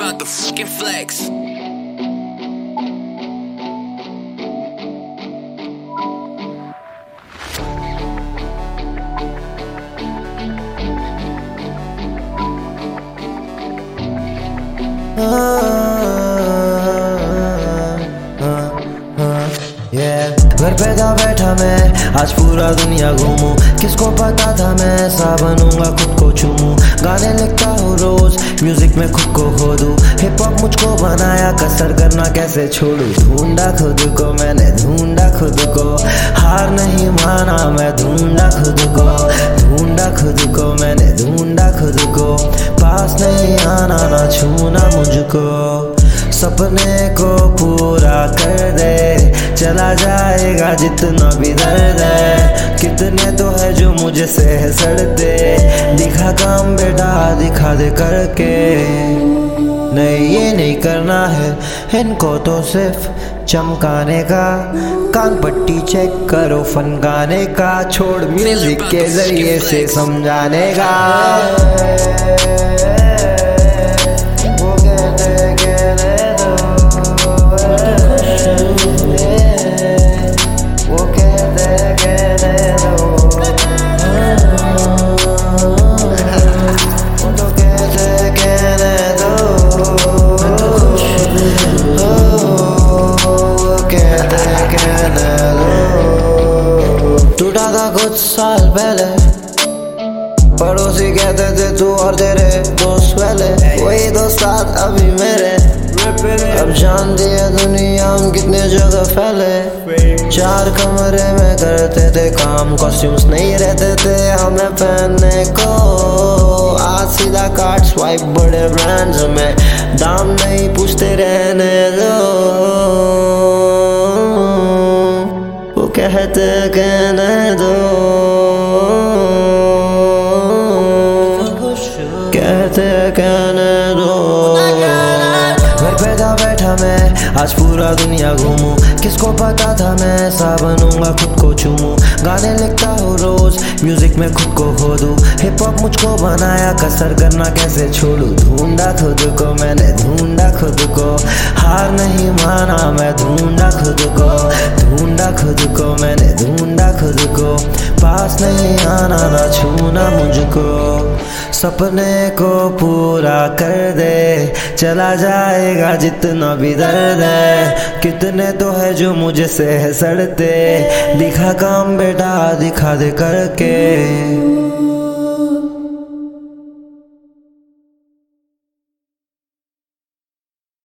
about to fucking flex. घर पे था बैठा मैं, आज पूरा दुनिया घूमूं। किसको पता था मैं ऐसा बनूंगा, खुद को चूमूं। गाने लिखता हूँ रोज, म्यूजिक में खुद को खो दूं। हिप हॉप मुझको बनाया, कसर करना कैसे छोड़ूं। ढूंढा खुद को मैंने, ढूंढा खुद को, हार नहीं माना मैं, ढूंढा खुद को। ढूंढा खुद को मैंने, ढूंढा खुद को, पास नहीं आना ना छूना मुझको। सपने को पूरा कर दे, चला जाएगा जितना भी दर्द है। कितने तो है जो मुझे से सड़ते, दिखा काम बेटा दिखा दे करके। नहीं ये नहीं करना है इनको तो सिर्फ चमकाने का। कान पट्टी चेक करो फन गाने का, छोड़ म्यूजिक के जरिए से समझाने का। टूटा था कुछ साल पहले, पड़ोसी कहते थे तू और तेरे दोस्त पहले। वही दोस्त साथ अभी मेरे, अब जानती है दुनिया हम कितने जगह फैले। चार कमरे में करते थे काम, कॉस्ट्यूम्स नहीं रहते थे हमें पहनने को। आज सीधा कार्ड स्वाइप बड़े ब्रांड्स में, दाम नहीं पूछते रहने दो। वो कहते कहने दो, कहते कहने दो। घर पे था बैठा मैं, आज पूरा दुनिया घूमूं। किसको पता था मैं ऐसा बनूंगा, खुद को चूमूं। गाने लिखता हूँ रोज, म्यूजिक में खुद को खो दूं। हिप हॉप मुझको बनाया, कसर करना कैसे छोड़ूं। ढूंढा खुद को मैंने, ढूंढा खुद को, हार नहीं माना मैं, ढूंढा खुद को। ढूंढा खुद को मैंने, ढूंढा खुद को, पास नहीं आना ना छूना मुझको। सपने को पूरा कर दे, चला जाएगा जितना भी दर्द है। कितने तो है जो मुझे से सड़ते, दिखा काम बेटा दिखा दे करके।